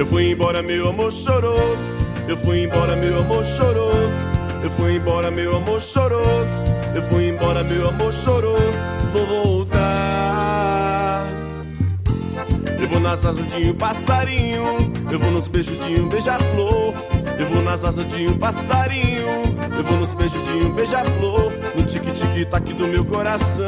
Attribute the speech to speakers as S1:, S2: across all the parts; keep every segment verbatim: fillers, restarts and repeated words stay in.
S1: Eu fui embora, meu amor chorou. Eu fui embora, meu amor chorou. Eu fui embora, meu amor chorou. Eu fui embora, meu amor chorou. Vou voltar. Eu vou nas asas de um passarinho. Eu vou nos beijos de um beija-flor. Eu vou nas asas de um passarinho. Eu vou nos beijos de um beija-flor. No tique-tique-tac do meu coração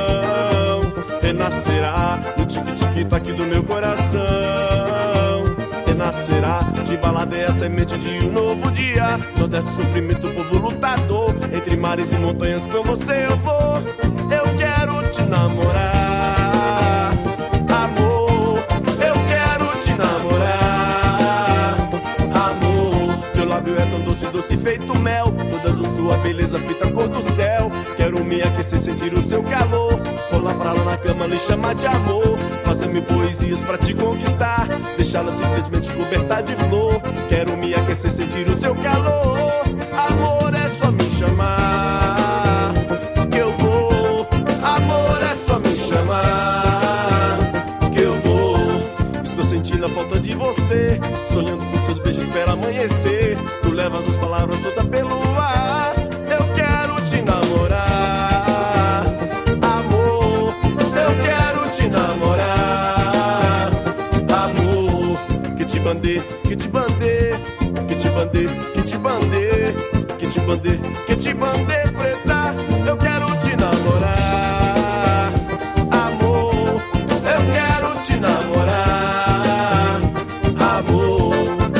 S1: renascerá. No tique-tique-tac do meu coração renascerá. De balada é a semente de um novo dia. Não desse sofrimento, povo lutador. Entre mares e montanhas com você eu vou. Eu quero te namorar, amor. Eu quero te namorar, amor. Teu lábio é tão doce, doce feito mel. Toda a sua beleza feita cor do céu. Quero me aquecer, sentir o seu calor. Rolar pra lá na cama, lhe chamar de amor. Fazer-me poesias pra te conquistar. Deixá-la simplesmente coberta de flor. Quero me aquecer, sentir o seu calor. Amor, é só me chamar que eu vou. Amor, é só me chamar que eu vou. Estou sentindo a falta de você. Sonhando com seus beijos, espera amanhecer. Tu levas as palavras soltas pelo ar. Eu quero te namorar, amor. Eu quero te namorar, amor. Que te bandê, que te bandê, que te bandê, que te bandê, que te bandê, que te bandê, preta. Eu quero te namorar, amor. Eu quero te namorar, amor.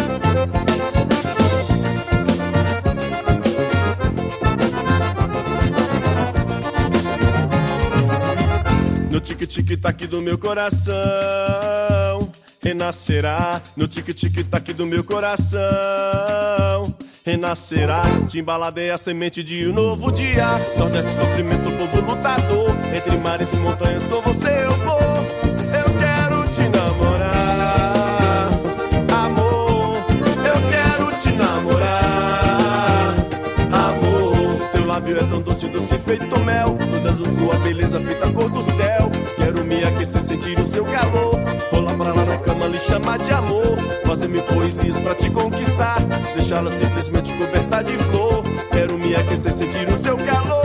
S1: No tique-tique-tac do meu coração renascerá. No tique-tique-tac do meu coração renascerá. Timbalada é a semente de um novo dia. Nordeste sofrimento, povo lutador. Entre mares e montanhas com você eu vou. Eu quero te namorar, amor. Eu quero te namorar, amor. Teu lábio é tão doce, doce feito mel. Toda a sua beleza feita cor do céu. Quero me aquecer, sentir o seu calor. Rolar pra lá na cama, lhe chamar de amor. Fazer-me poesias pra te conquistar. Deixá-la simplesmente coberta de flor. Quero me aquecer, sentir o seu calor.